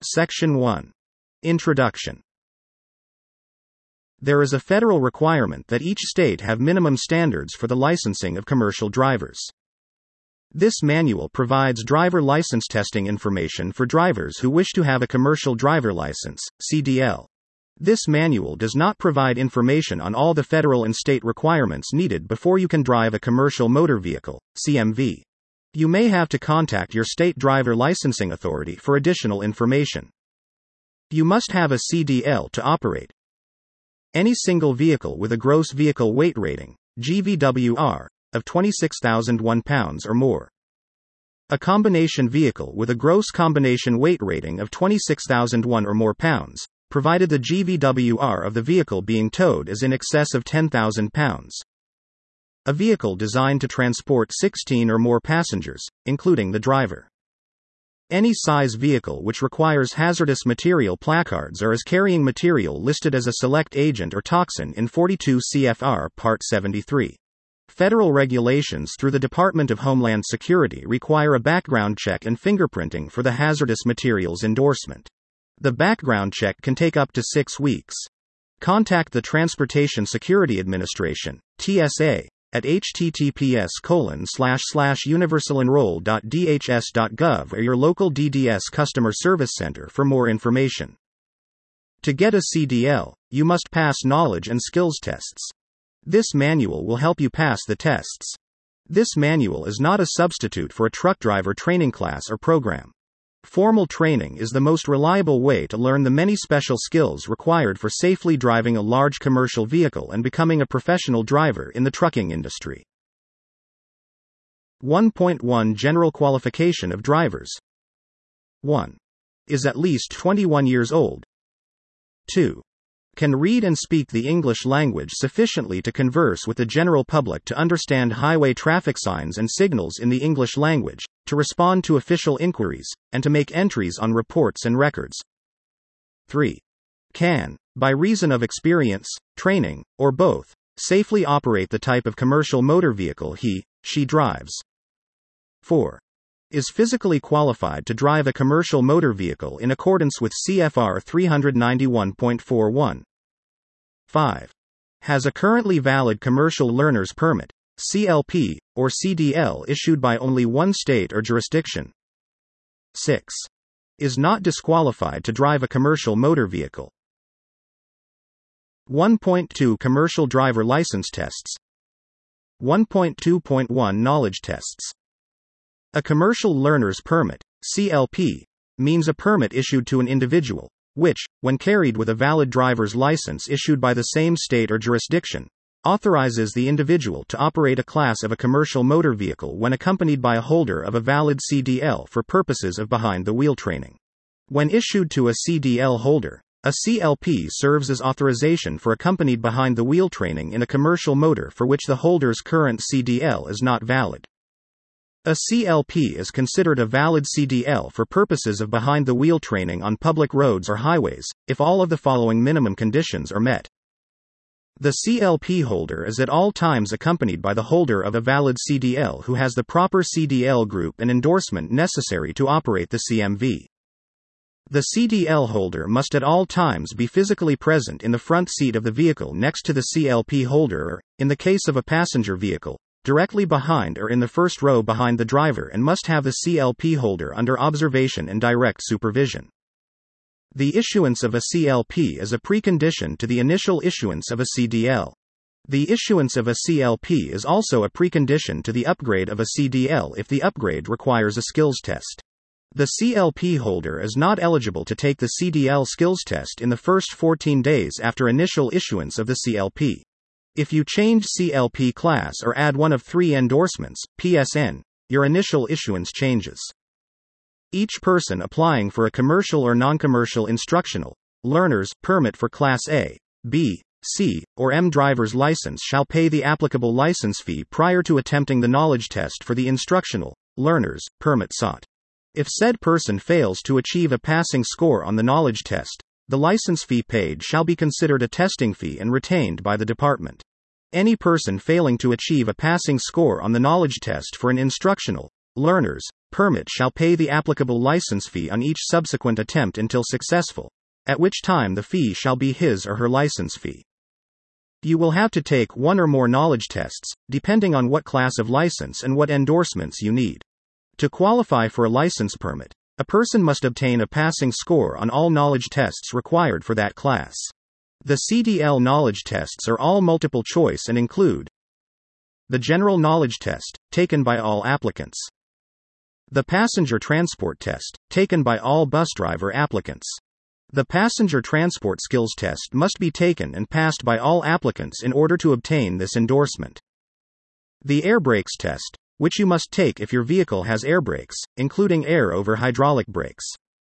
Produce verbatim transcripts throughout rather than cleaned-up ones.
Section one. Introduction. There is a federal requirement that each state have minimum standards for the licensing of commercial drivers. This manual provides driver license testing information for drivers who wish to have a commercial driver license, C D L. This manual does not provide information on all the federal and state requirements needed before you can drive a commercial motor vehicle, C M V. You may have to contact your state driver licensing authority for additional information. You must have a C D L to operate any single vehicle with a gross vehicle weight rating, G V W R, of twenty-six thousand one pounds or more. A combination vehicle with a gross combination weight rating of twenty-six thousand one or more pounds, provided the G V W R of the vehicle being towed is in excess of ten thousand pounds. A vehicle designed to transport sixteen or more passengers, including the driver. Any size vehicle which requires hazardous material placards or is carrying material listed as a select agent or toxin in forty-two C F R Part seventy-three. Federal regulations through the Department of Homeland Security require a background check and fingerprinting for the hazardous materials endorsement. The background check can take up to six weeks. Contact the Transportation Security Administration, T S A, at h t t p s colon slash slash universalenroll dot d h s dot gov or your local D D S Customer Service Center for more information. To get a C D L, you must pass knowledge and skills tests. This manual will help you pass the tests. This manual is not a substitute for a truck driver training class or program. Formal training is the most reliable way to learn the many special skills required for safely driving a large commercial vehicle and becoming a professional driver in the trucking industry. one point one General qualification of drivers. one. Is at least twenty-one years old. two. Can read and speak the English language sufficiently to converse with the general public to understand highway traffic signs and signals in the English language, to respond to official inquiries, and to make entries on reports and records. three. Can, by reason of experience, training, or both, safely operate the type of commercial motor vehicle he, she drives. four. Is physically qualified to drive a commercial motor vehicle in accordance with C F R three ninety-one point forty-one. five. Has a currently valid Commercial Learner's Permit, C L P, or C D L issued by only one state or jurisdiction. six. Is not disqualified to drive a commercial motor vehicle. one point two Commercial Driver License Tests. one point two point one Knowledge Tests. A Commercial Learner's Permit, C L P, means a permit issued to an individual, which, when carried with a valid driver's license issued by the same state or jurisdiction, authorizes the individual to operate a class of a commercial motor vehicle when accompanied by a holder of a valid C D L for purposes of behind-the-wheel training. When issued to a C D L holder, a C L P serves as authorization for accompanied behind-the-wheel training in a commercial motor for which the holder's current C D L is not valid. A C L P is considered a valid C D L for purposes of behind-the-wheel training on public roads or highways, if all of the following minimum conditions are met. The C L P holder is at all times accompanied by the holder of a valid C D L who has the proper C D L group and endorsement necessary to operate the C M V. The C D L holder must at all times be physically present in the front seat of the vehicle next to the C L P holder or, in the case of a passenger vehicle, directly behind or in the first row behind the driver and must have the C L P holder under observation and direct supervision. The issuance of a C L P is a precondition to the initial issuance of a C D L. The issuance of a C L P is also a precondition to the upgrade of a C D L if the upgrade requires a skills test. The C L P holder is not eligible to take the C D L skills test in the first fourteen days after initial issuance of the C L P. If you change C L P class or add one of three endorsements, P S N, your initial issuance changes. Each person applying for a commercial or non-commercial instructional, learner's permit for Class A, B, C, or M driver's license shall pay the applicable license fee prior to attempting the knowledge test for the instructional, learner's permit sought. If said person fails to achieve a passing score on the knowledge test, the license fee paid shall be considered a testing fee and retained by the department. Any person failing to achieve a passing score on the knowledge test for an instructional, learner's permit shall pay the applicable license fee on each subsequent attempt until successful, at which time the fee shall be his or her license fee. You will have to take one or more knowledge tests, depending on what class of license and what endorsements you need. To qualify for a license permit, a person must obtain a passing score on all knowledge tests required for that class. The C D L knowledge tests are all multiple choice and include the General Knowledge Test, taken by all applicants. The Passenger Transport Test, taken by all bus driver applicants. The Passenger Transport Skills Test must be taken and passed by all applicants in order to obtain this endorsement. The Air Brakes Test, which you must take if your vehicle has air brakes, including air over hydraulic brakes.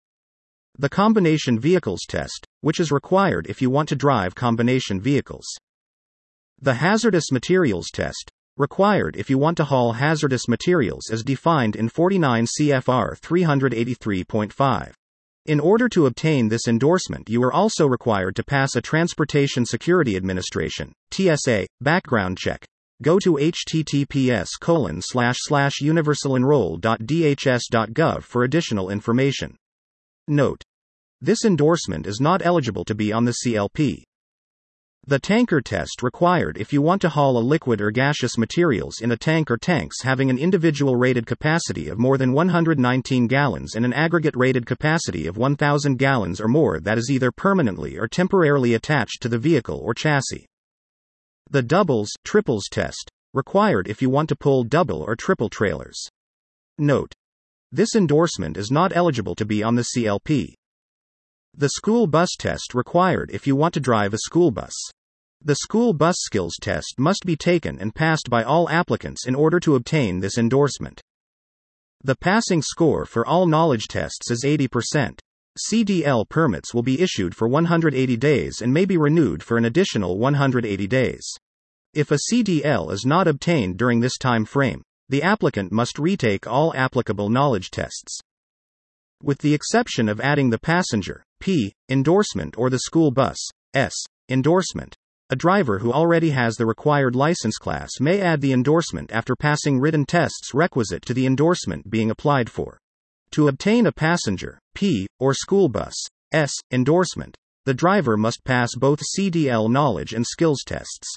The Combination Vehicles Test, which is required if you want to drive combination vehicles. The Hazardous Materials Test, required if you want to haul hazardous materials as defined in forty-nine C F R three eighty-three point five. In order to obtain this endorsement, you are also required to pass a Transportation Security Administration, T S A, background check. Go to h t t p s colon slash slash universalenroll dot d h s dot gov for additional information. Note: this endorsement is not eligible to be on the C L P. The Tanker Test, required if you want to haul a liquid or gaseous materials in a tank or tanks having an individual rated capacity of more than one hundred nineteen gallons and an aggregate rated capacity of one thousand gallons or more that is either permanently or temporarily attached to the vehicle or chassis. The Doubles, Triples Test, required if you want to pull double or triple trailers. Note: this endorsement is not eligible to be on the C L P. The School Bus Test, required if you want to drive a school bus. The School Bus Skills Test must be taken and passed by all applicants in order to obtain this endorsement. The passing score for all knowledge tests is eighty percent. C D L permits will be issued for one hundred eighty days and may be renewed for an additional one hundred eighty days. If a C D L is not obtained during this time frame, the applicant must retake all applicable knowledge tests. With the exception of adding the passenger P endorsement or the school bus S endorsement, a driver who already has the required license class may add the endorsement after passing written tests requisite to the endorsement being applied for. To obtain a passenger P or school bus S endorsement, the driver must pass both C D L knowledge and skills tests.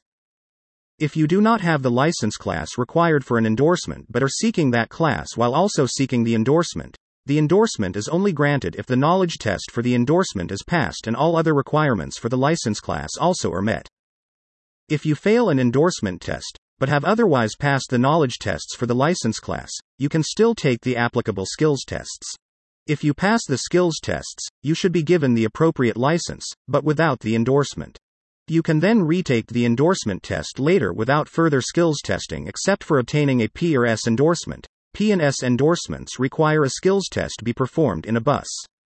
If you do not have the license class required for an endorsement but are seeking that class while also seeking the endorsement, the endorsement is only granted if the knowledge test for the endorsement is passed and all other requirements for the license class also are met. If you fail an endorsement test, but have otherwise passed the knowledge tests for the license class, you can still take the applicable skills tests. If you pass the skills tests, you should be given the appropriate license, but without the endorsement. You can then retake the endorsement test later without further skills testing except for obtaining a P or S endorsement. P and S endorsements require a skills test be performed in a bus.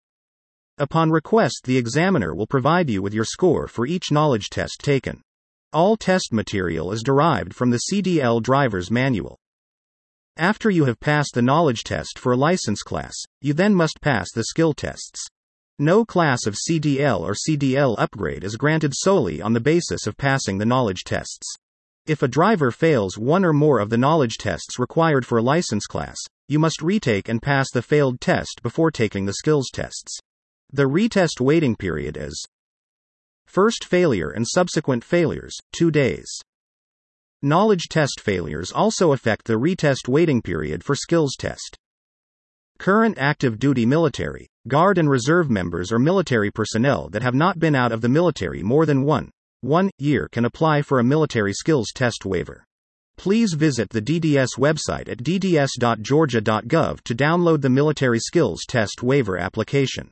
Upon request, the examiner will provide you with your score for each knowledge test taken. All test material is derived from the C D L driver's manual. After you have passed the knowledge test for a license class, you then must pass the skill tests. No class of C D L or C D L upgrade is granted solely on the basis of passing the knowledge tests. If a driver fails one or more of the knowledge tests required for a license class, you must retake and pass the failed test before taking the skills tests. The retest waiting period is first failure and subsequent failures, two days. Knowledge test failures also affect the retest waiting period for skills test. Current active duty military, Guard and Reserve members or military personnel that have not been out of the military more than one, one year can apply for a military skills test waiver. Please visit the D D S website at d d s dot georgia dot gov to download the military skills test waiver application.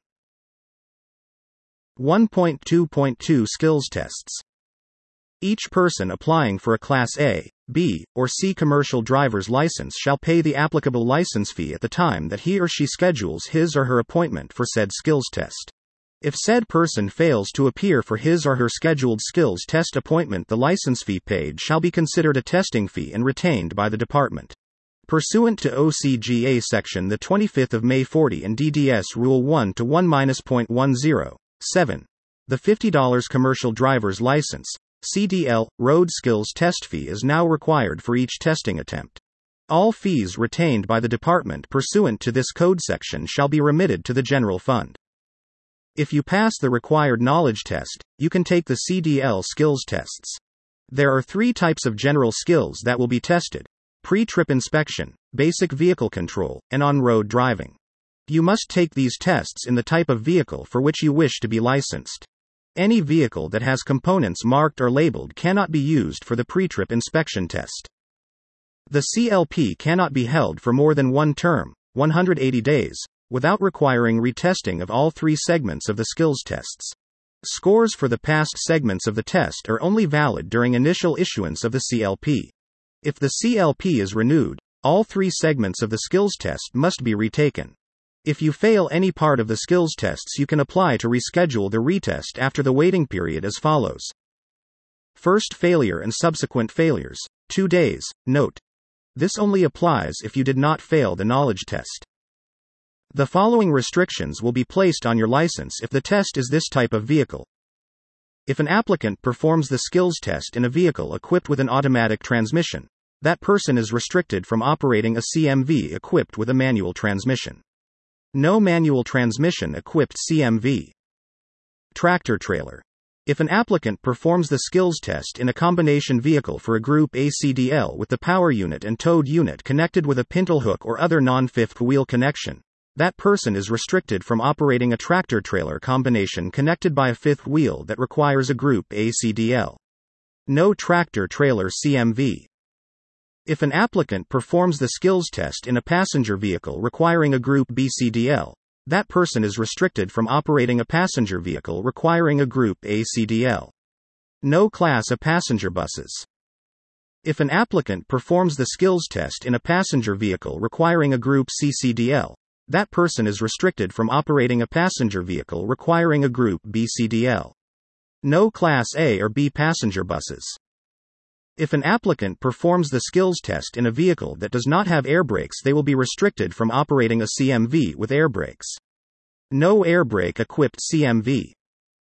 one point two point two Skills Tests. Each person applying for a Class A, B, or C commercial driver's license shall pay the applicable license fee at the time that he or she schedules his or her appointment for said skills test. If said person fails to appear for his or her scheduled skills test appointment, the license fee paid shall be considered a testing fee and retained by the department. Pursuant to O C G A Section the twenty-fifth of May forty and D D S Rule one to one dash point one zero. seven. The fifty dollars commercial driver's license, C D L, road skills test fee is now required for each testing attempt. All fees retained by the department pursuant to this code section shall be remitted to the general fund. If you pass the required knowledge test, you can take the C D L skills tests. There are three types of general skills that will be tested: pre-trip inspection, basic vehicle control, and on-road driving. You must take these tests in the type of vehicle for which you wish to be licensed. Any vehicle that has components marked or labeled cannot be used for the pre-trip inspection test. The C L P cannot be held for more than one term, one hundred eighty days, without requiring retesting of all three segments of the skills tests. Scores for the past segments of the test are only valid during initial issuance of the C L P. If the C L P is renewed, all three segments of the skills test must be retaken. If you fail any part of the skills tests, you can apply to reschedule the retest after the waiting period as follows. First failure and subsequent failures, two days. Note: this only applies if you did not fail the knowledge test. The following restrictions will be placed on your license if the test is this type of vehicle. If an applicant performs the skills test in a vehicle equipped with an automatic transmission, that person is restricted from operating a C M V equipped with a manual transmission. No manual transmission equipped C M V. Tractor trailer. If an applicant performs the skills test in a combination vehicle for a Group A C D L with the power unit and towed unit connected with a pintle hook or other non-fifth wheel connection, that person is restricted from operating a tractor trailer combination connected by a fifth wheel that requires a Group A C D L. No tractor trailer C M V. If an applicant performs the skills test in a passenger vehicle requiring a Group B C D L, that person is restricted from operating a passenger vehicle requiring a Group A C D L. No Class A passenger buses. If an applicant performs the skills test in a passenger vehicle requiring a Group C C D L, that person is restricted from operating a passenger vehicle requiring a Group B C D L. No Class A or B passenger buses. If an applicant performs the skills test in a vehicle that does not have air brakes, they will be restricted from operating a C M V with air brakes. No air brake equipped C M V.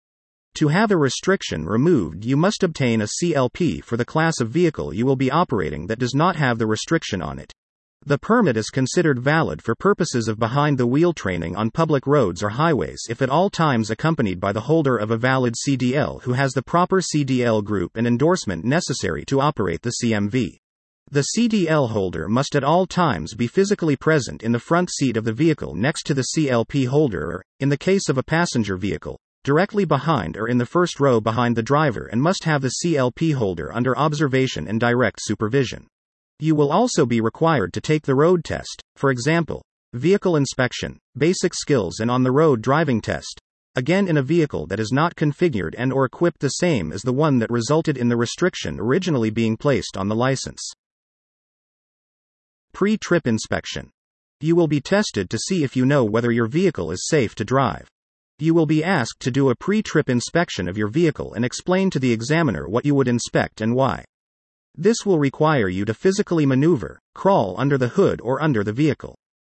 To have a restriction removed, you must obtain a C L P for the class of vehicle you will be operating that does not have the restriction on it. The permit is considered valid for purposes of behind-the-wheel training on public roads or highways if at all times accompanied by the holder of a valid C D L who has the proper C D L group and endorsement necessary to operate the C M V. The C D L holder must at all times be physically present in the front seat of the vehicle next to the C L P holder or, in the case of a passenger vehicle, directly behind or in the first row behind the driver, and must have the C L P holder under observation and direct supervision. You will also be required to take the road test, for example, vehicle inspection, basic skills and on-the-road driving test, again in a vehicle that is not configured and or equipped the same as the one that resulted in the restriction originally being placed on the license. Pre-trip inspection. You will be tested to see if you know whether your vehicle is safe to drive. You will be asked to do a pre-trip inspection of your vehicle and explain to the examiner what you would inspect and why. This will require you to physically maneuver, crawl under the hood or under the vehicle.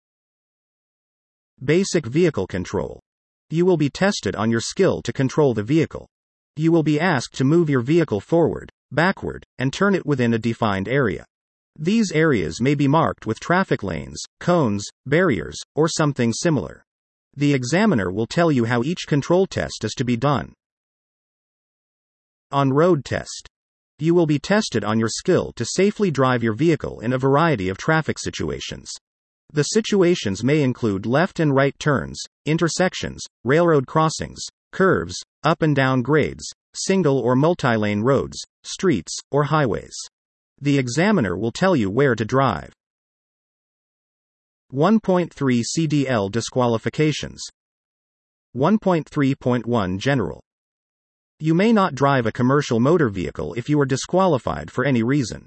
Basic vehicle control. You will be tested on your skill to control the vehicle. You will be asked to move your vehicle forward, backward, and turn it within a defined area. These areas may be marked with traffic lanes, cones, barriers, or something similar. The examiner will tell you how each control test is to be done. On-road test. You will be tested on your skill to safely drive your vehicle in a variety of traffic situations. The situations may include left and right turns, intersections, railroad crossings, curves, up and down grades, single or multi-lane roads, streets, or highways. The examiner will tell you where to drive. one point three C D L disqualifications. one point three point one General. You may not drive a commercial motor vehicle if you are disqualified for any reason.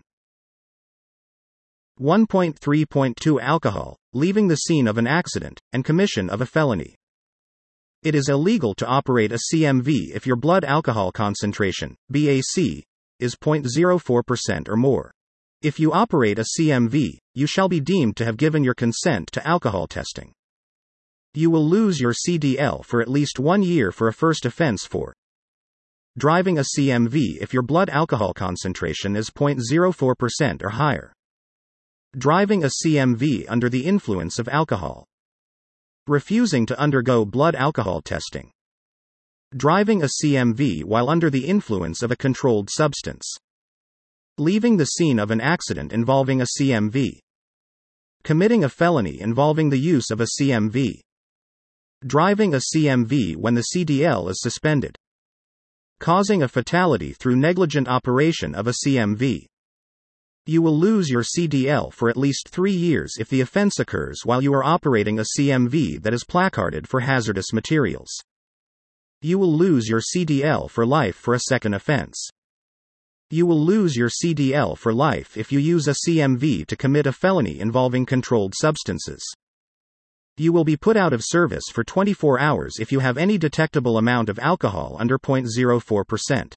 one point three point two Alcohol, leaving the scene of an accident, and commission of a felony. It is illegal to operate a C M V if your blood alcohol concentration, B A C, is zero point zero four percent or more. If you operate a C M V, you shall be deemed to have given your consent to alcohol testing. You will lose your C D L for at least one year for a first offense for driving a C M V if your blood alcohol concentration is zero point zero four percent or higher. Driving a C M V under the influence of alcohol. Refusing to undergo blood alcohol testing. Driving a C M V while under the influence of a controlled substance. Leaving the scene of an accident involving a C M V. Committing a felony involving the use of a C M V. Driving a C M V when the C D L is suspended. Causing a fatality through negligent operation of a C M V. You will lose your C D L for at least three years if the offense occurs while you are operating a C M V that is placarded for hazardous materials. You will lose your C D L for life for a second offense. You will lose your C D L for life if you use a C M V to commit a felony involving controlled substances. You will be put out of service for twenty-four hours if you have any detectable amount of alcohol under zero point zero four percent.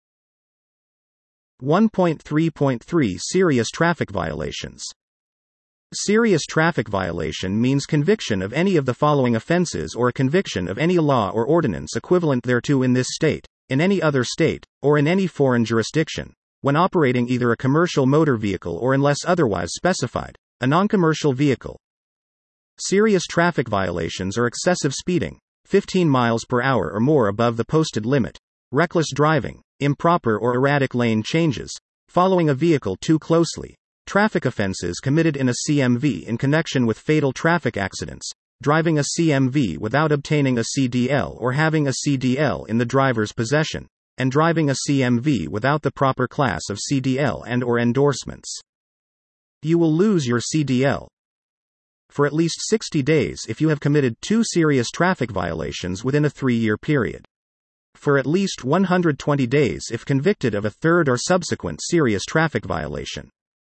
one point three point three Serious traffic violations. Serious traffic violation means conviction of any of the following offenses or a conviction of any law or ordinance equivalent thereto in this state, in any other state, or in any foreign jurisdiction, when operating either a commercial motor vehicle or, unless otherwise specified, a non-commercial vehicle. Serious traffic violations are excessive speeding, fifteen miles per hour or more above the posted limit, reckless driving, improper or erratic lane changes, following a vehicle too closely, traffic offenses committed in a C M V in connection with fatal traffic accidents, driving a C M V without obtaining a C D L or having a C D L in the driver's possession, and driving a C M V without the proper class of C D L and or endorsements. You will lose your C D L for at least sixty days if you have committed two serious traffic violations within a three-year period. For at least one hundred twenty days if convicted of a third or subsequent serious traffic violation.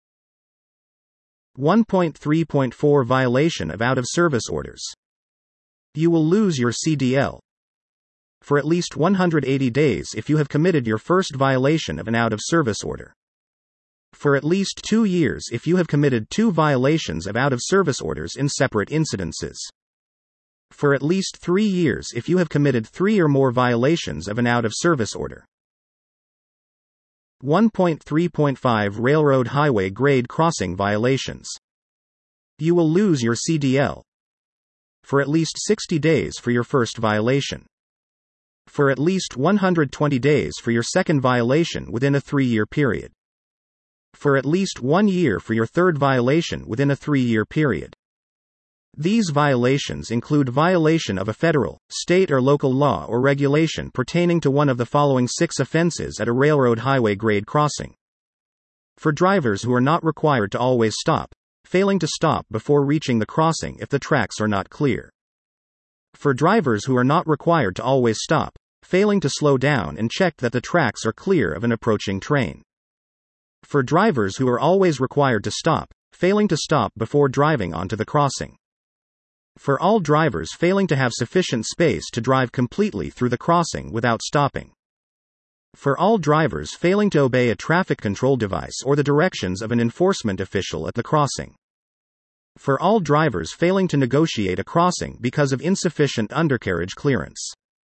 one point three point four Violation of out-of-service orders. You will lose your C D L for at least one hundred eighty days if you have committed your first violation of an out-of-service order. For at least two years if you have committed two violations of out-of-service orders in separate incidences. For at least three years if you have committed three or more violations of an out-of-service order. one point three point five Railroad highway grade crossing violations. You will lose your C D L for at least sixty days for your first violation. For at least one hundred twenty days for your second violation within a three-year period. For at least one year for your third violation within a three-year period. These violations include violation of a federal, state or local law or regulation pertaining to one of the following six offenses at a railroad highway grade crossing. For drivers who are not required to always stop, failing to stop before reaching the crossing if the tracks are not clear. For drivers who are not required to always stop, failing to slow down and check that the tracks are clear of an approaching train. For drivers who are always required to stop, failing to stop before driving onto the crossing. For all drivers failing to have sufficient space to drive completely through the crossing without stopping. For all drivers failing to obey a traffic control device or the directions of an enforcement official at the crossing. For all drivers failing to negotiate a crossing because of insufficient undercarriage clearance.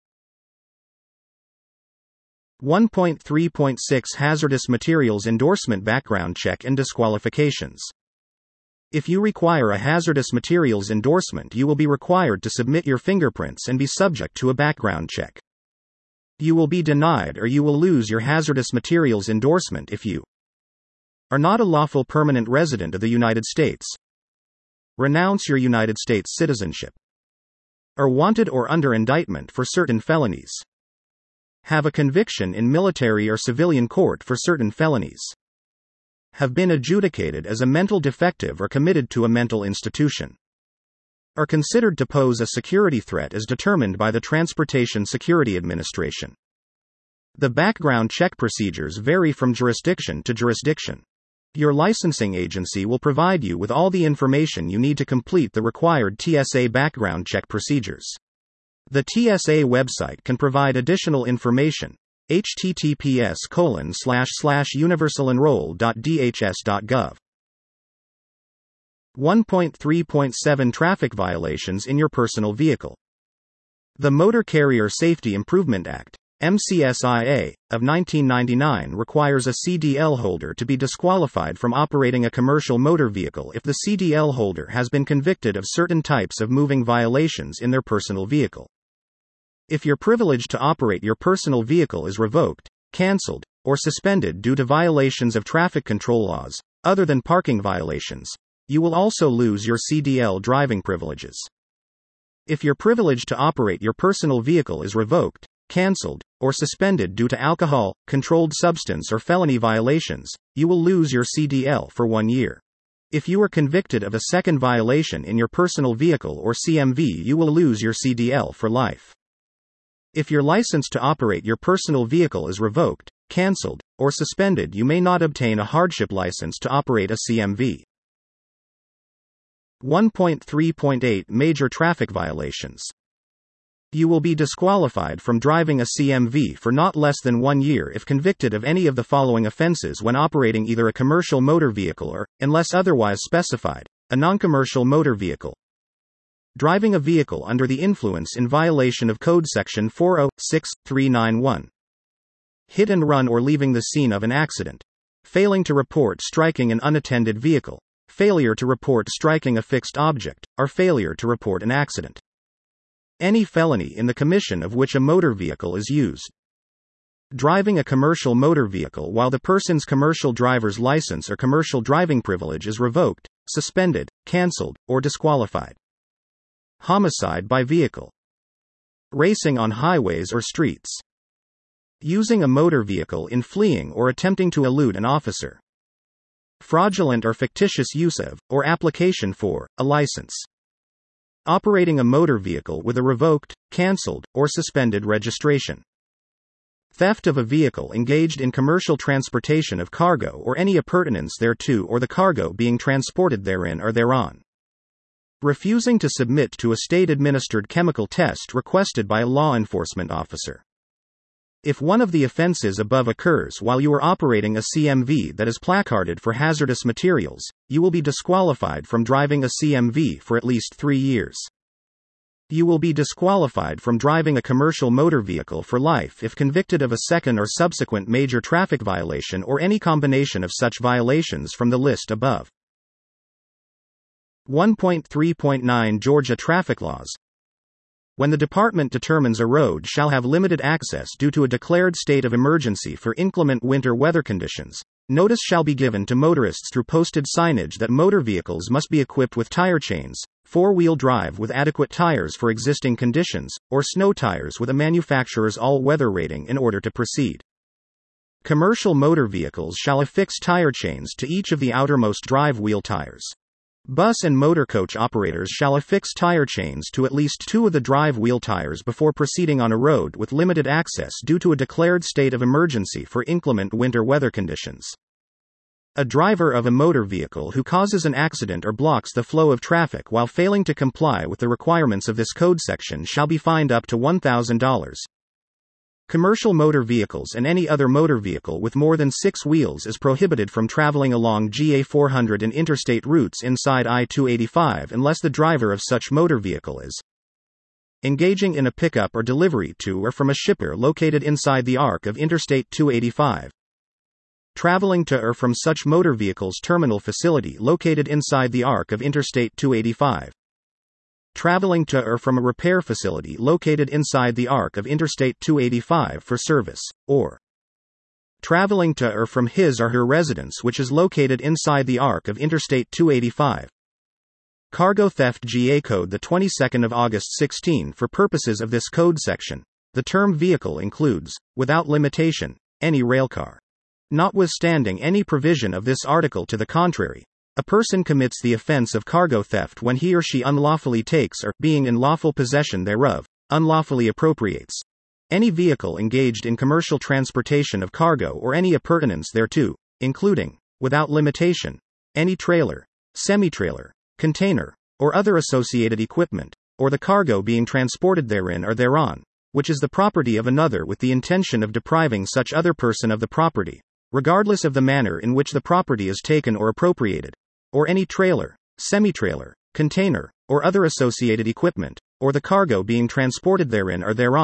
one point three point six Hazardous Materials Endorsement Background Check and Disqualifications. If you require a hazardous materials endorsement, you will be required to submit your fingerprints and be subject to a background check. You will be denied or you will lose your hazardous materials endorsement if you are not a lawful permanent resident of the United States, renounce your United States citizenship, are wanted or under indictment for certain felonies, have a conviction in military or civilian court for certain felonies, have been adjudicated as a mental defective or committed to a mental institution, are considered to pose a security threat as determined by the Transportation Security Administration. The background check procedures vary from jurisdiction to jurisdiction. Your licensing agency will provide you with all the information you need to complete the required T S A background check procedures. The T S A website can provide additional information. H T T P S colon slash slash universalenroll dot D H S dot gov. one point three point seven Traffic violations in your personal vehicle. The Motor Carrier Safety Improvement Act, M C S I A, of nineteen ninety-nine requires a C D L holder to be disqualified from operating a commercial motor vehicle if the C D L holder has been convicted of certain types of moving violations in their personal vehicle. If your privilege to operate your personal vehicle is revoked, cancelled, or suspended due to violations of traffic control laws, other than parking violations, you will also lose your C D L driving privileges. If your privilege to operate your personal vehicle is revoked, cancelled, or suspended due to alcohol, controlled substance or felony violations, you will lose your C D L for one year. If you are convicted of a second violation in your personal vehicle or C M V, you will lose your C D L for life. If your license to operate your personal vehicle is revoked, cancelled, or suspended, you may not obtain a hardship license to operate a C M V. one point three point eight Major traffic violations. You will be disqualified from driving a C M V for not less than one year if convicted of any of the following offenses when operating either a commercial motor vehicle or, unless otherwise specified, a non-commercial motor vehicle. Driving a vehicle under the influence in violation of Code Section four oh six three nine one. Hit and run or leaving the scene of an accident. Failing to report striking an unattended vehicle. Failure to report striking a fixed object, or failure to report an accident. Any felony in the commission of which a motor vehicle is used. Driving a commercial motor vehicle while the person's commercial driver's license or commercial driving privilege is revoked, suspended, cancelled, or disqualified. Homicide by vehicle. Racing on highways or streets. Using a motor vehicle in fleeing or attempting to elude an officer. Fraudulent or fictitious use of, or application for, a license. Operating a motor vehicle with a revoked, cancelled, or suspended registration. Theft of a vehicle engaged in commercial transportation of cargo or any appurtenance thereto or the cargo being transported therein or thereon. Refusing to submit to a state-administered chemical test requested by a law enforcement officer. If one of the offenses above occurs while you are operating a C M V that is placarded for hazardous materials, you will be disqualified from driving a C M V for at least three years. You will be disqualified from driving a commercial motor vehicle for life if convicted of a second or subsequent major traffic violation or any combination of such violations from the list above. one point three point nine Georgia Traffic Laws. When the department determines a road shall have limited access due to a declared state of emergency for inclement winter weather conditions, notice shall be given to motorists through posted signage that motor vehicles must be equipped with tire chains, four-wheel drive with adequate tires for existing conditions, or snow tires with a manufacturer's all-weather rating in order to proceed. Commercial motor vehicles shall affix tire chains to each of the outermost drive wheel tires. Bus and motor coach operators shall affix tire chains to at least two of the drive wheel tires before proceeding on a road with limited access due to a declared state of emergency for inclement winter weather conditions. A driver of a motor vehicle who causes an accident or blocks the flow of traffic while failing to comply with the requirements of this code section shall be fined up to one thousand dollars. Commercial motor vehicles and any other motor vehicle with more than six wheels is prohibited from traveling along G A four hundred and interstate routes inside I two eighty-five unless the driver of such motor vehicle is engaging in a pickup or delivery to or from a shipper located inside the arc of Interstate two eighty-five, traveling to or from such motor vehicle's terminal facility located inside the arc of Interstate two eighty-five, traveling to or from a repair facility located inside the arc of Interstate two eighty-five for service, or traveling to or from his or her residence which is located inside the arc of Interstate two eighty-five. Cargo theft G A Code the twenty-second of August sixteen. For purposes of this code section, the term vehicle includes, without limitation, any railcar. Notwithstanding any provision of this article to the contrary, a person commits the offense of cargo theft when he or she unlawfully takes or, being in lawful possession thereof, unlawfully appropriates any vehicle engaged in commercial transportation of cargo or any appurtenance thereto, including, without limitation, any trailer, semi-trailer, container, or other associated equipment, or the cargo being transported therein or thereon, which is the property of another with the intention of depriving such other person of the property, regardless of the manner in which the property is taken or appropriated, or any trailer, semi-trailer, container, or other associated equipment, or the cargo being transported therein or thereon,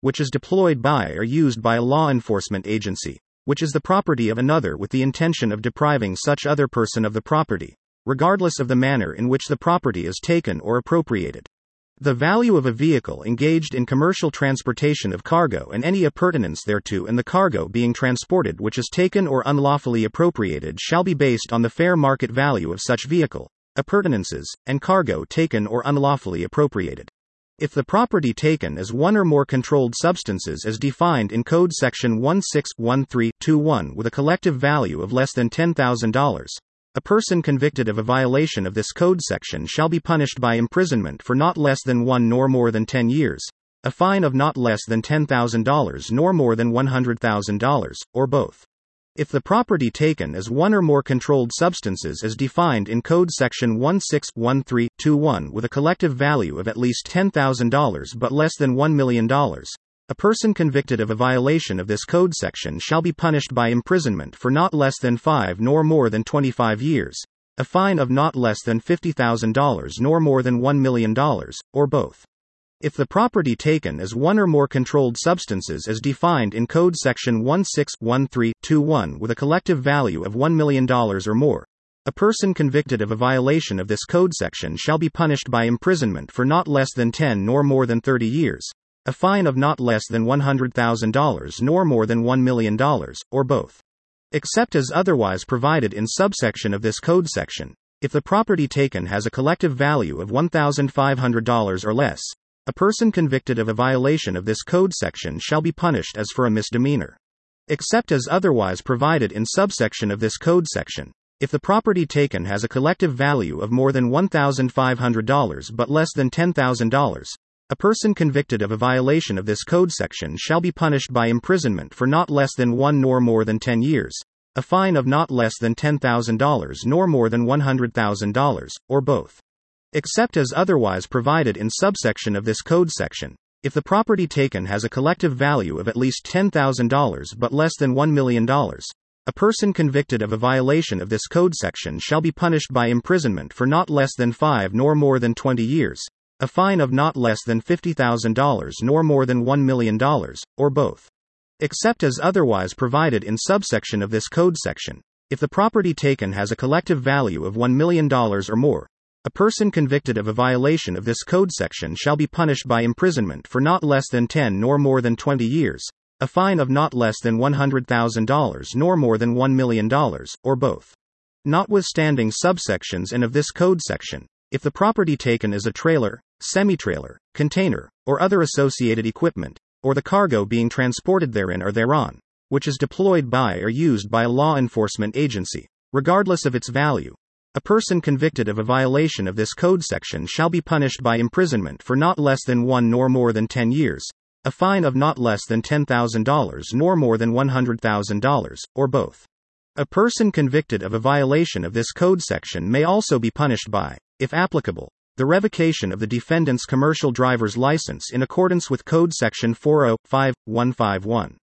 which is deployed by or used by a law enforcement agency, which is the property of another with the intention of depriving such other person of the property, regardless of the manner in which the property is taken or appropriated. The value of a vehicle engaged in commercial transportation of cargo and any appurtenance thereto and the cargo being transported which is taken or unlawfully appropriated shall be based on the fair market value of such vehicle, appurtenances, and cargo taken or unlawfully appropriated. If the property taken is one or more controlled substances as defined in Code Section one six one three two one with a collective value of less than ten thousand dollars, a person convicted of a violation of this code section shall be punished by imprisonment for not less than one nor more than ten years, a fine of not less than ten thousand dollars nor more than one hundred thousand dollars, or both. If the property taken is one or more controlled substances as defined in Code Section one six one three two one with a collective value of at least ten thousand dollars but less than one million dollars, a person convicted of a violation of this code section shall be punished by imprisonment for not less than five nor more than twenty-five years, a fine of not less than fifty thousand dollars nor more than one million dollars, or both. If the property taken is one or more controlled substances as defined in Code Section one six one three two one with a collective value of one million dollars or more, a person convicted of a violation of this code section shall be punished by imprisonment for not less than ten nor more than thirty years, a fine of not less than one hundred thousand dollars nor more than one million dollars, or both. Except as otherwise provided in subsection of this code section, if the property taken has a collective value of one thousand five hundred dollars or less, a person convicted of a violation of this code section shall be punished as for a misdemeanor. Except as otherwise provided in subsection of this code section, if the property taken has a collective value of more than one thousand five hundred dollars but less than ten thousand dollars, a person convicted of a violation of this code section shall be punished by imprisonment for not less than one nor more than ten years, a fine of not less than ten thousand dollars nor more than one hundred thousand dollars, or both. Except as otherwise provided in subsection of this code section, if the property taken has a collective value of at least ten thousand dollars but less than one million dollars, a person convicted of a violation of this code section shall be punished by imprisonment for not less than five nor more than twenty years, a fine of not less than fifty thousand dollars nor more than one million dollars, or both. Except as otherwise provided in subsection of this code section, if the property taken has a collective value of one million dollars or more, a person convicted of a violation of this code section shall be punished by imprisonment for not less than ten nor more than twenty years, a fine of not less than one hundred thousand dollars nor more than one million dollars, or both. Notwithstanding subsections and of this code section, if the property taken is a trailer, semi-trailer, container, or other associated equipment, or the cargo being transported therein or thereon, which is deployed by or used by a law enforcement agency, regardless of its value, a person convicted of a violation of this code section shall be punished by imprisonment for not less than one nor more than ten years, a fine of not less than ten thousand dollars nor more than one hundred thousand dollars, or both. A person convicted of a violation of this code section may also be punished by, if applicable, the revocation of the defendant's commercial driver's license in accordance with Code Section four oh five one five one.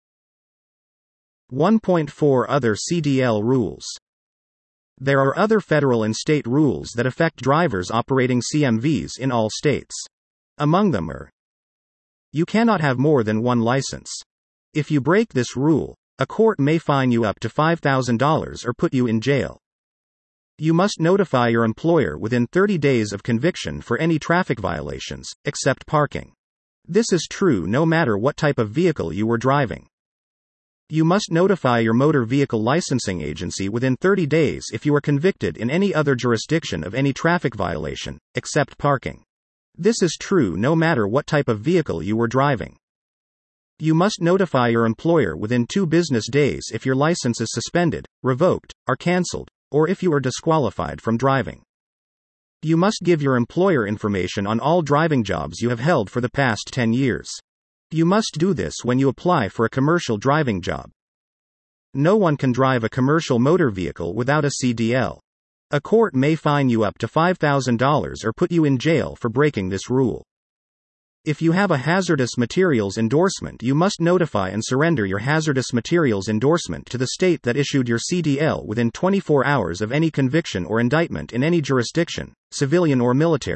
one point four Other C D L rules. There are other federal and state rules that affect drivers operating C M Vs in all states. Among them are: you cannot have more than one license. If you break this rule, a court may fine you up to five thousand dollars or put you in jail. You must notify your employer within thirty days of conviction for any traffic violations, except parking. This is true no matter what type of vehicle you were driving. You must notify your motor vehicle licensing agency within thirty days if you are convicted in any other jurisdiction of any traffic violation, except parking. This is true no matter what type of vehicle you were driving. You must notify your employer within two business days if your license is suspended, revoked, or canceled, or if you are disqualified from driving. You must give your employer information on all driving jobs you have held for the past ten years. You must do this when you apply for a commercial driving job. No one can drive a commercial motor vehicle without a C D L. A court may fine you up to five thousand dollars or put you in jail for breaking this rule. If you have a hazardous materials endorsement, you must notify and surrender your hazardous materials endorsement to the state that issued your C D L within twenty-four hours of any conviction or indictment in any jurisdiction, civilian or military,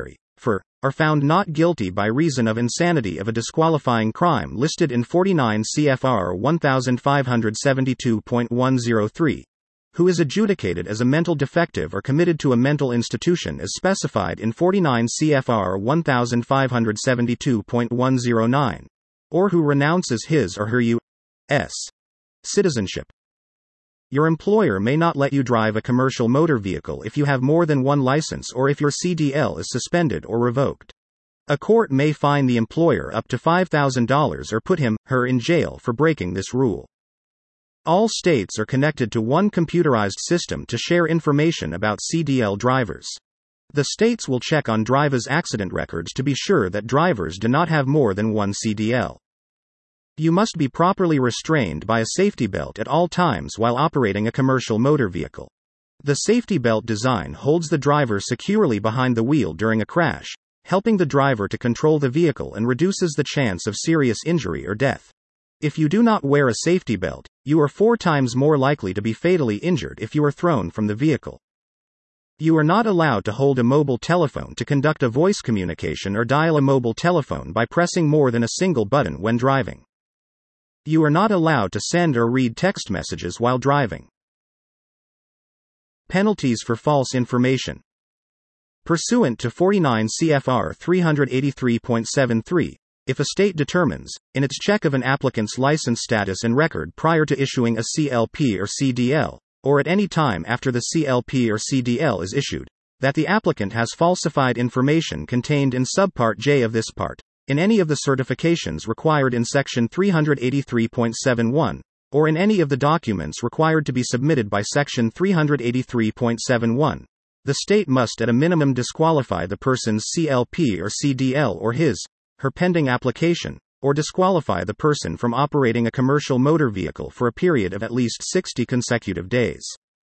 for, are found not guilty by reason of insanity of a disqualifying crime listed in forty-nine C F R fifteen seventy-two point one oh three, who is adjudicated as a mental defective or committed to a mental institution as specified in forty-nine C F R fifteen seventy-two point one oh nine, or who renounces his or her U S citizenship. Your employer may not let you drive a commercial motor vehicle if you have more than one license or if your C D L is suspended or revoked. A court may fine the employer up to five thousand dollars or put him, her in jail for breaking this rule. All states are connected to one computerized system to share information about C D L drivers. The states will check on drivers' accident records to be sure that drivers do not have more than one C D L. You must be properly restrained by a safety belt at all times while operating a commercial motor vehicle. The safety belt design holds the driver securely behind the wheel during a crash, helping the driver to control the vehicle and reduces the chance of serious injury or death. If you do not wear a safety belt, you are four times more likely to be fatally injured if you are thrown from the vehicle. You are not allowed to hold a mobile telephone to conduct a voice communication or dial a mobile telephone by pressing more than a single button when driving. You are not allowed to send or read text messages while driving. Penalties for false information. Pursuant to forty-nine C F R three eighty-three point seven three, if a state determines, in its check of an applicant's license status and record prior to issuing a C L P or C D L, or at any time after the C L P or C D L is issued, that the applicant has falsified information contained in Subpart J of this part, in any of the certifications required in Section three eighty-three point seven one, or in any of the documents required to be submitted by Section three eighty-three point seven one, the state must at a minimum disqualify the person's C L P or C D L or his, her pending application, or disqualify the person from operating a commercial motor vehicle for a period of at least sixty consecutive days.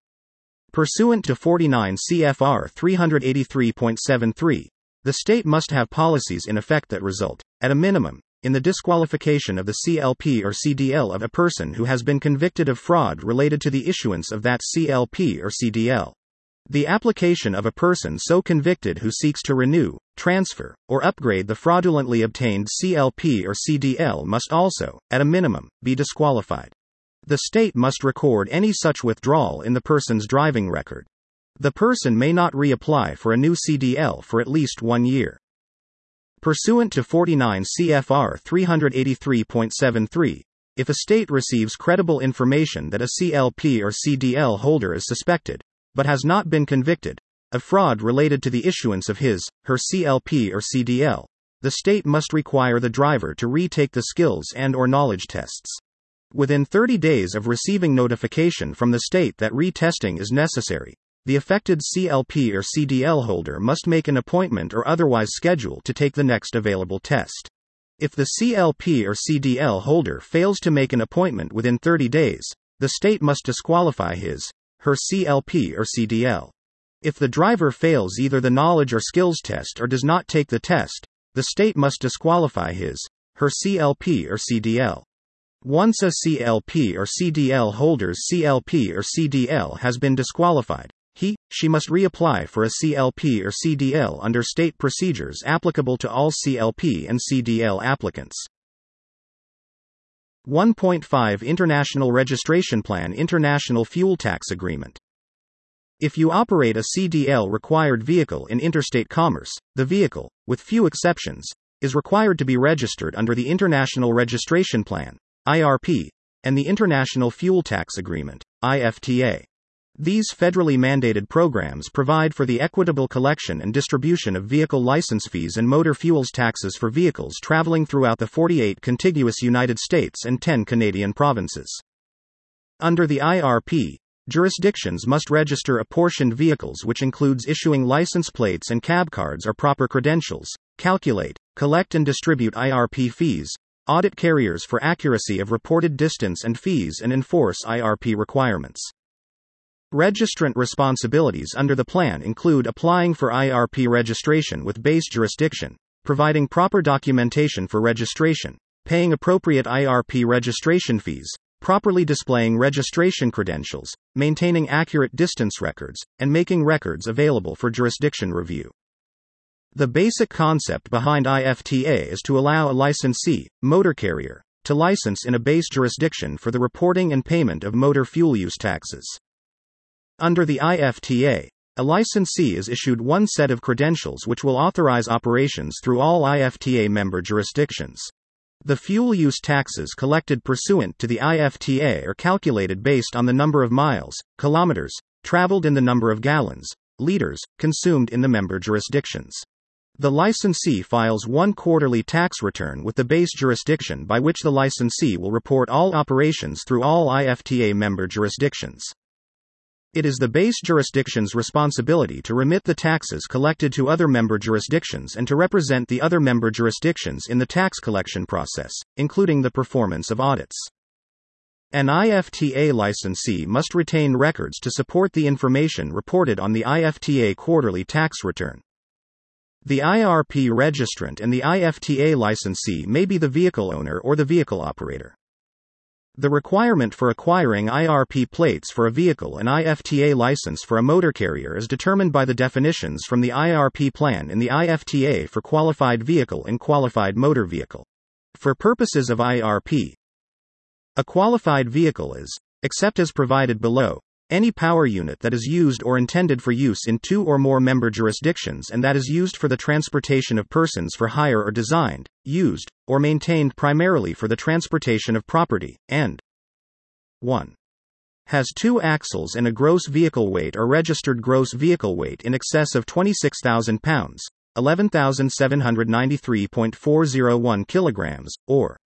Pursuant to forty-nine C F R three eighty-three point seven three, the state must have policies in effect that result, at a minimum, in the disqualification of the C L P or C D L of a person who has been convicted of fraud related to the issuance of that C L P or C D L. The application of a person so convicted who seeks to renew, transfer, or upgrade the fraudulently obtained C L P or C D L must also, at a minimum, be disqualified. The state must record any such withdrawal in the person's driving record. The person may not reapply for a new C D L for at least one year. Pursuant to forty-nine C F R three eighty-three point seven three, if a state receives credible information that a C L P or C D L holder is suspected, but has not been convicted, of fraud related to the issuance of his, her C L P or C D L, the state must require the driver to retake the skills and or knowledge tests. Within thirty days of receiving notification from the state that retesting is necessary, the affected C L P or C D L holder must make an appointment or otherwise schedule to take the next available test. If the C L P or C D L holder fails to make an appointment within thirty days, the state must disqualify his, her C L P or C D L. If the driver fails either the knowledge or skills test or does not take the test, the state must disqualify his, her C L P or C D L. Once a C L P or C D L holder's C L P or C D L has been disqualified, he, she must reapply for a C L P or C D L under state procedures applicable to all C L P and C D L applicants. one point five International Registration Plan International Fuel Tax Agreement. If you operate a C D L-required vehicle in interstate commerce, the vehicle, with few exceptions, is required to be registered under the International Registration Plan, I R P, and the International Fuel Tax Agreement, I F T A. These federally mandated programs provide for the equitable collection and distribution of vehicle license fees and motor fuels taxes for vehicles traveling throughout the forty-eight contiguous United States and ten Canadian provinces. Under the I R P, jurisdictions must register apportioned vehicles, which includes issuing license plates and cab cards or proper credentials, calculate, collect and distribute I R P fees, audit carriers for accuracy of reported distance and fees, and enforce I R P requirements. Registrant responsibilities under the plan include applying for I R P registration with base jurisdiction, providing proper documentation for registration, paying appropriate I R P registration fees, properly displaying registration credentials, maintaining accurate distance records, and making records available for jurisdiction review. The basic concept behind I F T A is to allow a licensee, motor carrier, to license in a base jurisdiction for the reporting and payment of motor fuel use taxes. Under the I F T A, a licensee is issued one set of credentials which will authorize operations through all I F T A member jurisdictions. The fuel use taxes collected pursuant to the I F T A are calculated based on the number of miles, kilometers, traveled in the number of gallons, liters, consumed in the member jurisdictions. The licensee files one quarterly tax return with the base jurisdiction by which the licensee will report all operations through all I F T A member jurisdictions. It is the base jurisdiction's responsibility to remit the taxes collected to other member jurisdictions and to represent the other member jurisdictions in the tax collection process, including the performance of audits. An I F T A licensee must retain records to support the information reported on the I F T A quarterly tax return. The I R P registrant and the I F T A licensee may be the vehicle owner or the vehicle operator. The requirement for acquiring I R P plates for a vehicle and I F T A license for a motor carrier is determined by the definitions from the I R P plan in the I F T A for qualified vehicle and qualified motor vehicle. For purposes of I R P, a qualified vehicle is, except as provided below, any power unit that is used or intended for use in two or more member jurisdictions and that is used for the transportation of persons for hire or designed, used, or maintained primarily for the transportation of property, and one. Has two axles and a gross vehicle weight or registered gross vehicle weight in excess of twenty-six thousand pounds, eleven thousand seven hundred ninety-three point four zero one kilograms, or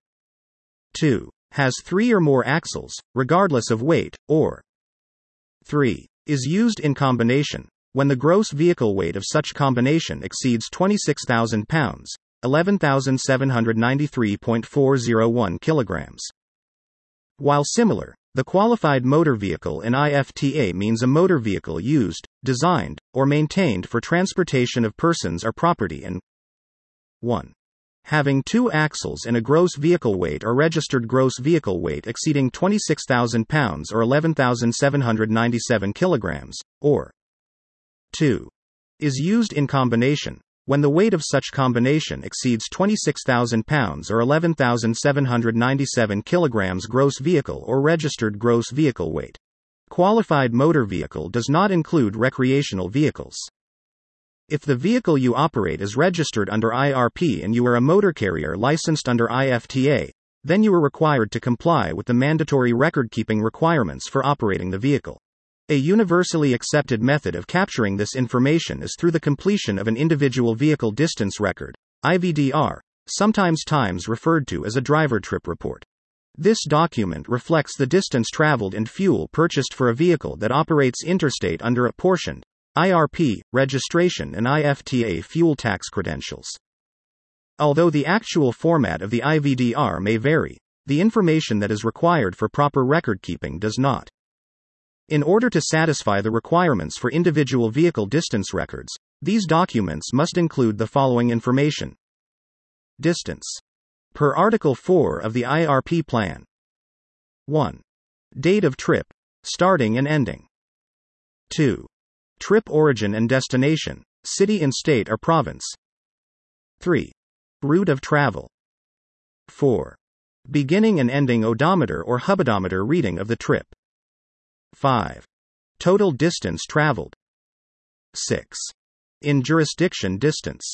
two. Has three or more axles, regardless of weight, or three. Is used in combination, when the gross vehicle weight of such combination exceeds twenty-six thousand pounds, eleven thousand seven hundred ninety-three point four zero one kilograms. While similar, the qualified motor vehicle in I F T A means a motor vehicle used, designed, or maintained for transportation of persons or property and one. Having two axles and a gross vehicle weight or registered gross vehicle weight exceeding twenty-six thousand pounds or eleven thousand seven hundred ninety-seven kilograms, or two. Is used in combination, when the weight of such combination exceeds twenty-six thousand pounds or eleven thousand seven hundred ninety-seven kilograms gross vehicle or registered gross vehicle weight. Qualified motor vehicle does not include recreational vehicles. If the vehicle you operate is registered under I R P and you are a motor carrier licensed under I F T A, then you are required to comply with the mandatory record-keeping requirements for operating the vehicle. A universally accepted method of capturing this information is through the completion of an individual vehicle distance record, I V D R, sometimes times referred to as a driver trip report. This document reflects the distance traveled and fuel purchased for a vehicle that operates interstate under apportioned I R P, registration and I F T A fuel tax credentials. Although the actual format of the I V D R may vary, the information that is required for proper record-keeping does not. In order to satisfy the requirements for individual vehicle distance records, these documents must include the following information. Distance. Per Article four of the I R P Plan. one. Date of trip, starting and ending. two. Trip origin and destination, city and state or province. three. Route of travel. four. Beginning and ending odometer or hubodometer reading of the trip. five. Total distance traveled. six. In jurisdiction distance.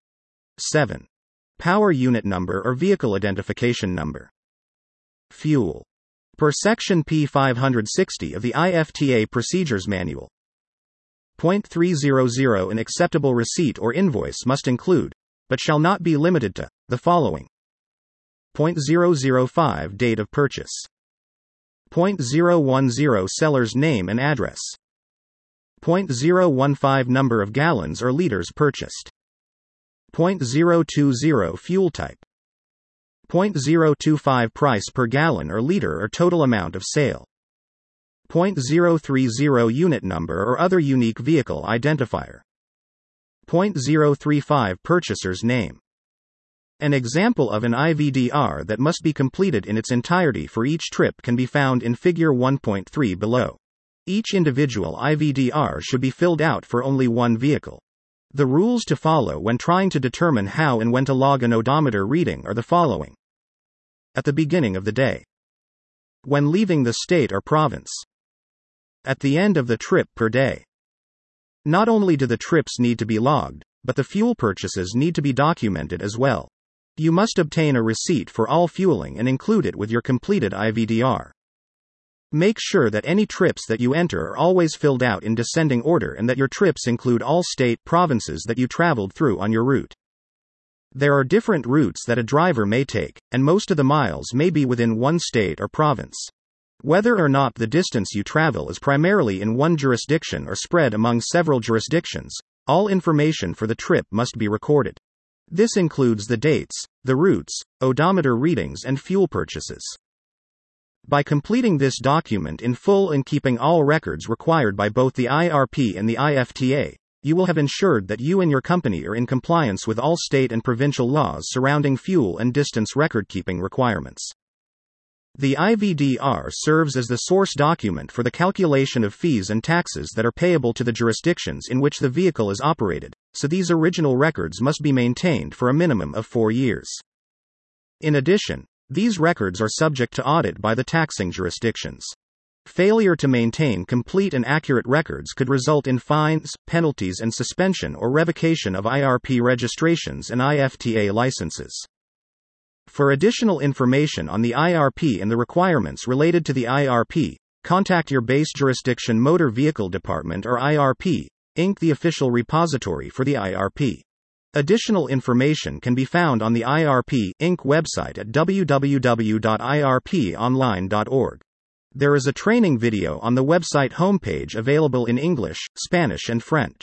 seven. Power unit number or vehicle identification number. Fuel. Per Section P five sixty of the I F T A Procedures Manual. Point three hundred. An acceptable receipt or invoice must include, but shall not be limited to, the following. Point zero zero five Date of purchase. Point zero one zero Seller's name and address. Point zero one five Number of gallons or liters purchased. Point zero two zero Fuel type. Point zero two five Price per gallon or liter or total amount of sale. Point zero three zero Unit number or other unique vehicle identifier. Point zero three five Purchaser's name. An example of an I V D R that must be completed in its entirety for each trip can be found in Figure one point three below. Each individual I V D R should be filled out for only one vehicle. The rules to follow when trying to determine how and when to log an odometer reading are the following. At the beginning of the day. When leaving the state or province. At the end of the trip per day. Not only do the trips need to be logged, but the fuel purchases need to be documented as well. You must obtain a receipt for all fueling and include it with your completed I V D R. Make sure that any trips that you enter are always filled out in descending order and that your trips include all state provinces that you traveled through on your route. There are different routes that a driver may take, and most of the miles may be within one state or province. Whether or not the distance you travel is primarily in one jurisdiction or spread among several jurisdictions, all information for the trip must be recorded. This includes the dates, the routes, odometer readings, and fuel purchases. By completing this document in full and keeping all records required by both the I R P and the I F T A, you will have ensured that you and your company are in compliance with all state and provincial laws surrounding fuel and distance record-keeping requirements. The I V D R serves as the source document for the calculation of fees and taxes that are payable to the jurisdictions in which the vehicle is operated, so these original records must be maintained for a minimum of four years. In addition, these records are subject to audit by the taxing jurisdictions. Failure to maintain complete and accurate records could result in fines, penalties, and suspension or revocation of I R P registrations and I F T A licenses. For additional information on the I R P and the requirements related to the I R P, contact your base jurisdiction Motor Vehicle Department or I R P, Incorporated, the official repository for the I R P. Additional information can be found on the I R P, Incorporated website at w w w dot i r p online dot org. There is a training video on the website homepage available in English, Spanish, and French.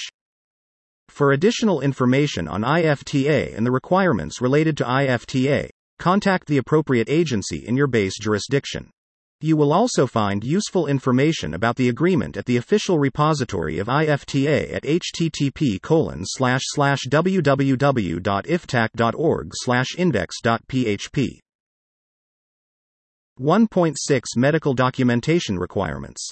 For additional information on I F T A and the requirements related to I F T A, contact the appropriate agency in your base jurisdiction. You will also find useful information about the agreement at the official repository of I F T A at h t t p colon slash slash w w w dot i f t a c dot org slash index dot p h p. one point six Medical Documentation Requirements.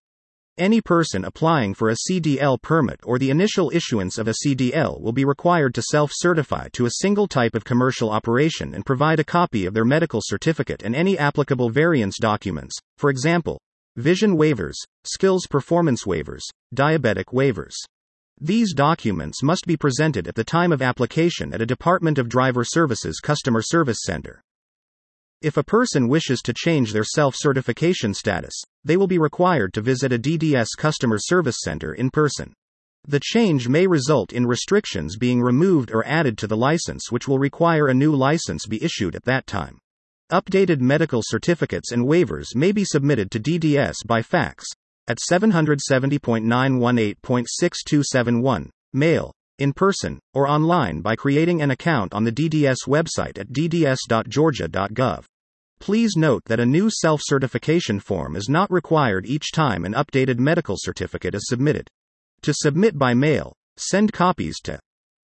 Any person applying for a C D L permit or the initial issuance of a C D L will be required to self-certify to a single type of commercial operation and provide a copy of their medical certificate and any applicable variance documents, for example, vision waivers, skills performance waivers, diabetic waivers. These documents must be presented at the time of application at a Department of Driver Services customer service center. If a person wishes to change their self-certification status, they will be required to visit a D D S customer service center in person. The change may result in restrictions being removed or added to the license, which will require a new license be issued at that time. Updated medical certificates and waivers may be submitted to D D S by fax at seven seven zero nine one eight six two seven one, mail, in person, or online by creating an account on the D D S website at d d s dot georgia dot gov. Please note that a new self-certification form is not required each time an updated medical certificate is submitted. To submit by mail, send copies to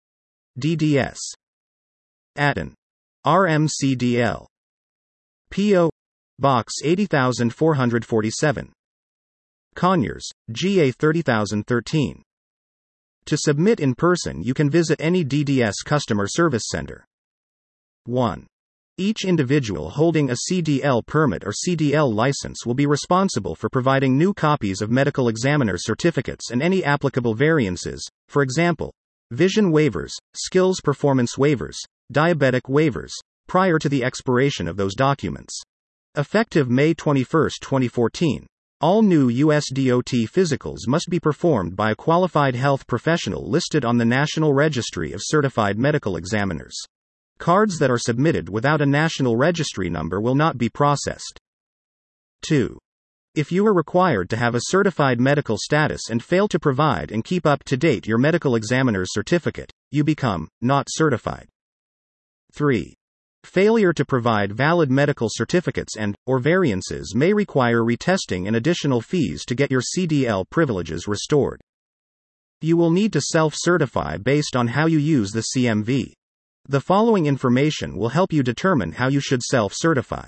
D D S. Atten. R M C D L. P O. Box eighty four forty-seven. Conyers, G A thirty thousand thirteen. To submit in person, you can visit any D D S customer service center. one. Each individual holding a C D L permit or C D L license will be responsible for providing new copies of medical examiner certificates and any applicable variances, for example, vision waivers, skills performance waivers, diabetic waivers, prior to the expiration of those documents. Effective May twenty-first, twenty fourteen, all new U S D O T physicals must be performed by a qualified health professional listed on the National Registry of Certified Medical Examiners. Cards that are submitted without a national registry number will not be processed. two. If you are required to have a certified medical status and fail to provide and keep up to date your medical examiner's certificate, you become not certified. three. Failure to provide valid medical certificates and, or variances may require retesting and additional fees to get your C D L privileges restored. You will need to self-certify based on how you use the C M V. The following information will help you determine how you should self-certify.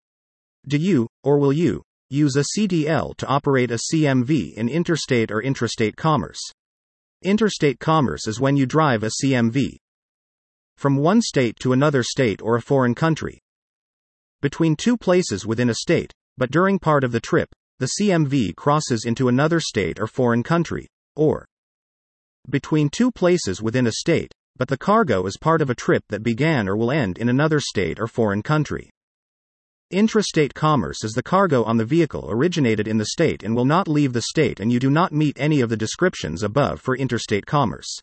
Do you, or will you, use a C D L to operate a C M V in interstate or intrastate commerce? Interstate commerce is when you drive a C M V from one state to another state or a foreign country, between two places within a state, but during part of the trip, the C M V crosses into another state or foreign country, or between two places within a state, but the cargo is part of a trip that began or will end in another state or foreign country. Intrastate commerce is the cargo on the vehicle originated in the state and will not leave the state, and you do not meet any of the descriptions above for interstate commerce.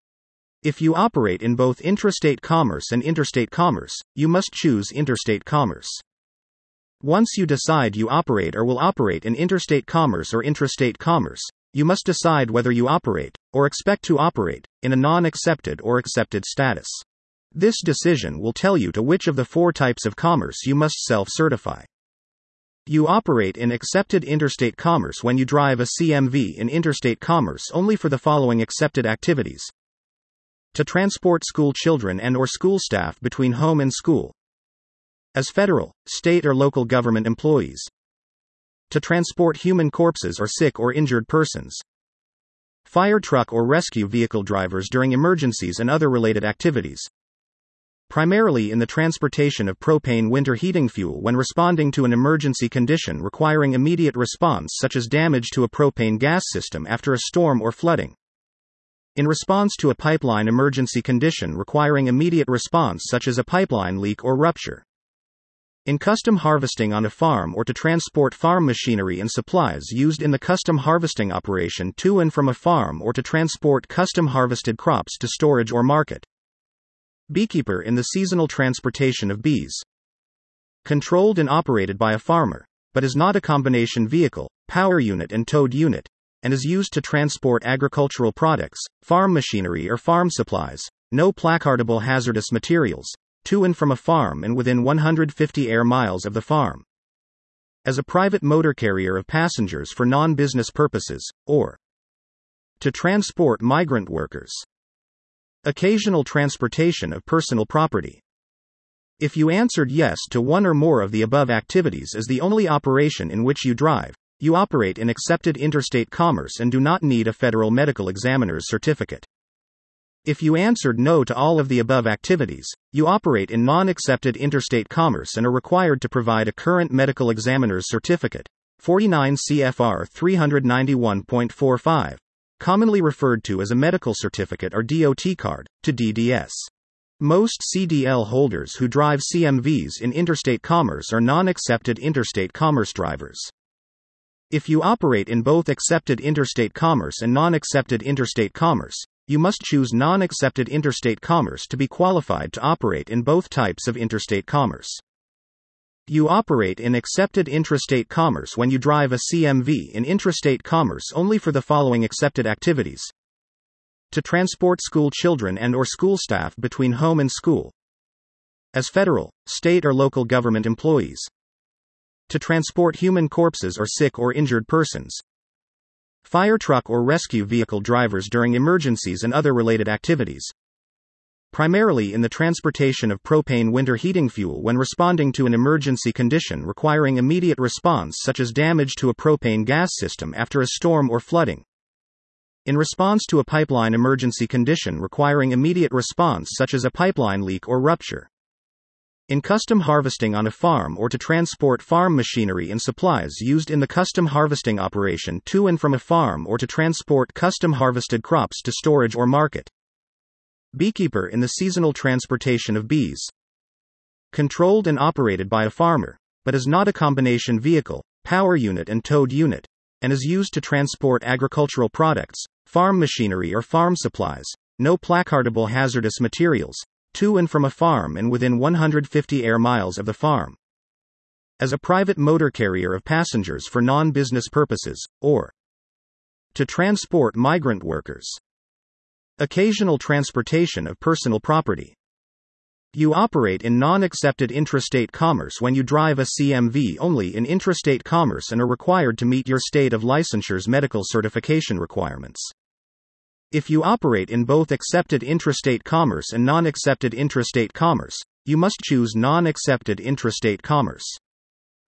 If you operate in both intrastate commerce and interstate commerce, you must choose interstate commerce. Once you decide you operate or will operate in interstate commerce or intrastate commerce, you must decide whether you operate, or expect to operate, in a non-accepted or accepted status. This decision will tell you to which of the four types of commerce you must self-certify. You operate in accepted interstate commerce when you drive a C M V in interstate commerce only for the following accepted activities: to transport school children and or school staff between home and school, as federal, state or local government employees, to transport human corpses or sick or injured persons, fire truck or rescue vehicle drivers during emergencies and other related activities, primarily in the transportation of propane winter heating fuel when responding to an emergency condition requiring immediate response such as damage to a propane gas system after a storm or flooding, in response to a pipeline emergency condition requiring immediate response such as a pipeline leak or rupture, in custom harvesting on a farm or to transport farm machinery and supplies used in the custom harvesting operation to and from a farm or to transport custom harvested crops to storage or market, beekeeper in the seasonal transportation of bees, controlled and operated by a farmer, but is not a combination vehicle, power unit and towed unit, and is used to transport agricultural products, farm machinery or farm supplies, no placardable hazardous materials, to and from a farm and within one hundred fifty air miles of the farm, as a private motor carrier of passengers for non-business purposes, or to transport migrant workers. Occasional transportation of personal property. If you answered yes to one or more of the above activities as the only operation in which you drive, you operate in accepted interstate commerce and do not need a federal medical examiner's certificate. If you answered no to all of the above activities, you operate in non-accepted interstate commerce and are required to provide a current medical examiner's certificate, forty-nine C F R three ninety-one point four five, commonly referred to as a medical certificate or D O T card, to D D S. Most C D L holders who drive C M Vs in interstate commerce are non-accepted interstate commerce drivers. If you operate in both accepted interstate commerce and non-accepted interstate commerce, you must choose non-accepted interstate commerce to be qualified to operate in both types of interstate commerce. You operate in accepted intrastate commerce when you drive a C M V in intrastate commerce only for the following accepted activities: to transport school children and or school staff between home and school, as federal, state or local government employees, to transport human corpses or sick or injured persons, fire truck or rescue vehicle drivers during emergencies and other related activities, primarily in the transportation of propane winter heating fuel when responding to an emergency condition requiring immediate response such as damage to a propane gas system after a storm or flooding, in response to a pipeline emergency condition requiring immediate response such as a pipeline leak or rupture, in custom harvesting on a farm or to transport farm machinery and supplies used in the custom harvesting operation to and from a farm or to transport custom harvested crops to storage or market, beekeeper in the seasonal transportation of bees, controlled and operated by a farmer, but is not a combination vehicle, power unit and towed unit, and is used to transport agricultural products, farm machinery or farm supplies, no placardable hazardous materials, to and from a farm and within one hundred fifty air miles of the farm, as a private motor carrier of passengers for non-business purposes, or to transport migrant workers. Occasional transportation of personal property. You operate in non-accepted intrastate commerce when you drive a C M V only in intrastate commerce and are required to meet your state of licensure's medical certification requirements. If you operate in both accepted intrastate commerce and non-accepted intrastate commerce, you must choose non-accepted intrastate commerce.